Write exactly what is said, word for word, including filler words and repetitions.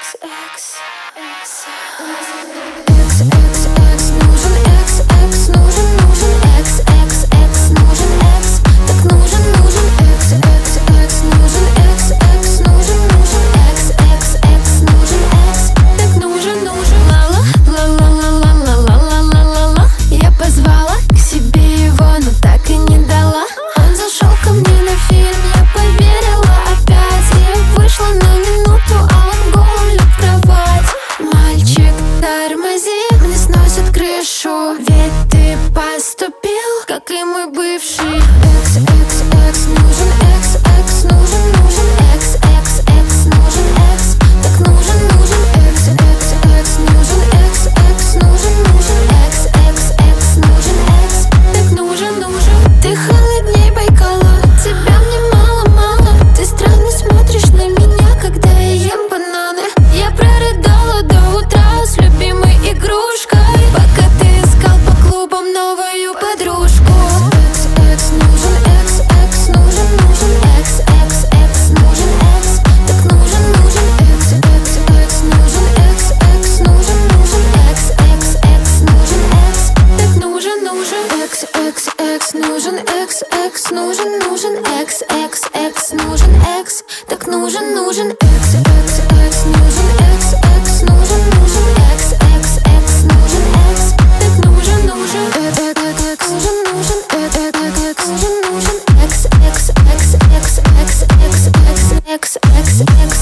Ведь ты поступил, как и мой бывший. Экс, экс, экс, нужен экс, экс, нужен, нужен экс, экс, экс, нужен экс. Так нужен, нужен экс, экс, экс, нужен экс, экс, нужен, нужен экс, экс, экс, нужен экс. Так нужен, нужен. Ты холодней Байкала, тебя мне мало-мало. Ты странно смотришь на меня, когда я ем бананы. Я прорыдала до утра с любимой игрушкой, пока ты искал по клубам новую подружку. Экс, экс, нужен экс, экс, нужен, нужен экс, экс, экс, нужен экс. Так нужен, нужен экс, экс, экс, нужен экс, экс, нужен, нужен экс, экс, экс, нужен экс. Так нужен, нужен экс, экс, экс, нужен экс, экс, нужен, нужен экс, экс, экс, нужен экс. Так нужен, нужен экс, экс, экс, нужен экс, экс, нужен, нужен экс, экс, экс, нужен экс. Так нужен, нужен экс, нужен, нужен экс, нужен, нужен экс, экс, экс, экс, экс, экс, экс, экс, экс, экс.